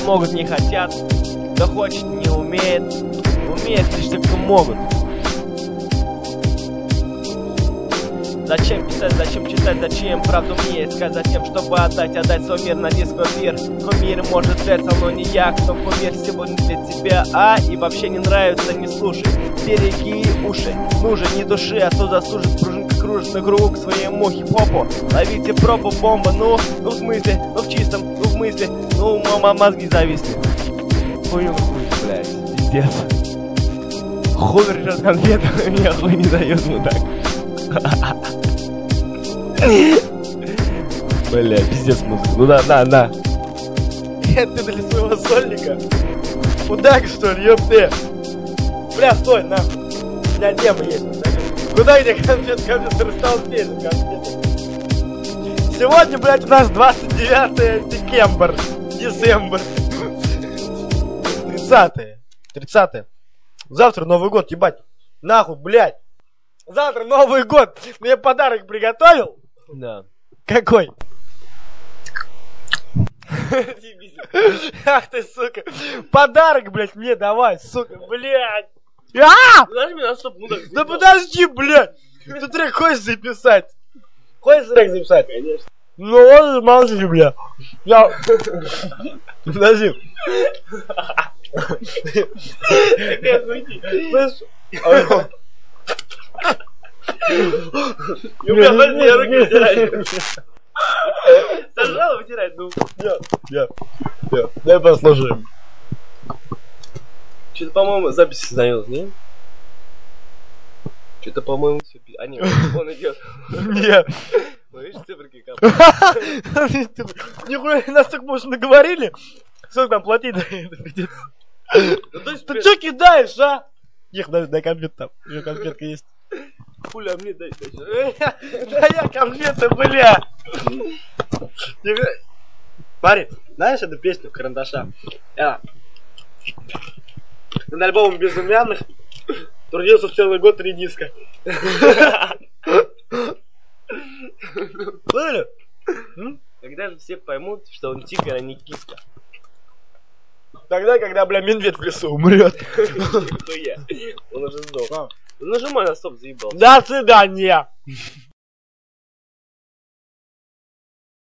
могут, не хотят. Кто хочет, не умеет. Умеет лишь те, кто могут. Зачем писать, зачем читать, зачем правду мне искать? Затем, чтобы отдать свой мир на диск мир. Кумир может взяться, но не я, кто кумир сегодня для тебя, и вообще не нравится, не слушай. Береги уши, ну же, не души, а то заслужит пружинка кружит на кругу к своему хип-хопу. Ловите пробу, бомба, ну в смысле, ну в чистом, ну в мысли, ну мозги зависли. Хуй, блядь, пиздец. Хуй решает конфету, мне хуй не дает мудак. Бля, пиздец музыка. Ну да. Это для своего сольника. Мудак, что ли, ёпты. Бля, стой, нахуй. У меня тема есть. Куда где конфет растолстели, конфеты. Сегодня, блядь, у нас 29 декембр. Десембр. 30. Завтра Новый год, ебать. Нахуй, блядь. Завтра Новый год. Мне подарок приготовил? Да. Какой? Ах ты, сука. Подарок, блядь, мне давай, сука, блядь. Нажми на стоп, мудак. Да подожди, блядь. Ты трек хочешь записать? Хочешь трек записать? Конечно. Ну вот, молчи, блядь. Я... Подожди. Слышь? У меня больные руки вытирают. Сожрал, вытирает, ну. Нет. Дай послушаем. Что-то, по-моему, запись остановилась, не? Что-то, по-моему, все... А, нет, он идет. Нет. Ну, видишь, циферки капают. Нихуя, нас так, может, наговорили? Сколько там платить придется? Ты что кидаешь, а? Их, дай конфет там. Еще конфетка есть. Хуля, мне дай. Да я конфеты, бля. Смотри, знаешь эту песню Карандаша? На альбоме Безымянных трудился целый год 3 диска. Слышали? Когда же все поймут, что он тигр, а не киска? Тогда, когда, бля, медведь в лесу умрет. Нихуя. Он уже сдох. Нажимай на стоп, заебал. До свидания.